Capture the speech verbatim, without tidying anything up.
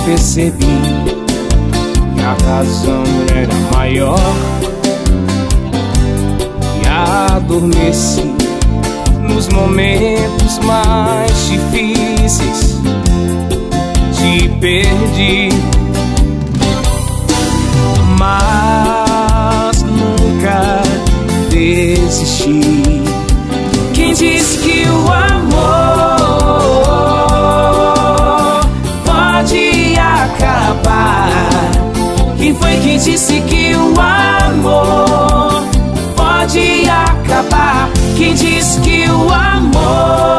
percebi que a razão era maior e adormeci nos momentos mais difíceis. Te perdi, mas nunca desisti. Quem disse que o amor pode acabar? Quem foi que disse que o amor pode acabar? Quem disse que o amor